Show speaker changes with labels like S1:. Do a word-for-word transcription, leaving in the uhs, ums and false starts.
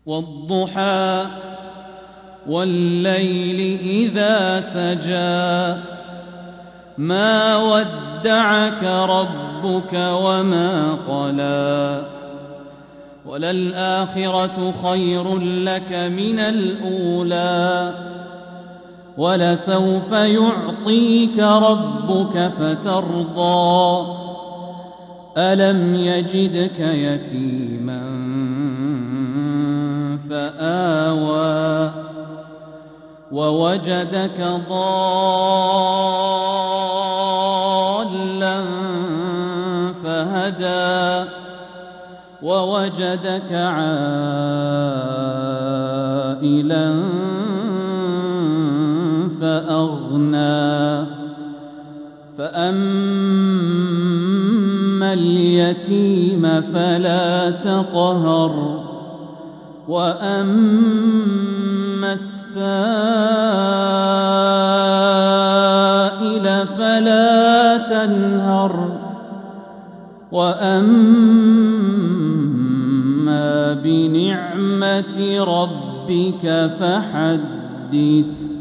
S1: والضحى والليل إذا سجى ما ودعك ربك وما قلى وللآخرة خير لك من الأولى ولسوف يعطيك ربك فترضى ألم يجدك يتيما فآوى ووجدك ضالا فهدى ووجدك عائلا فأغنى فأما اليتيم فلا تقهر وأما السائل فلا تنهر وأما بنعمة ربك فحدث.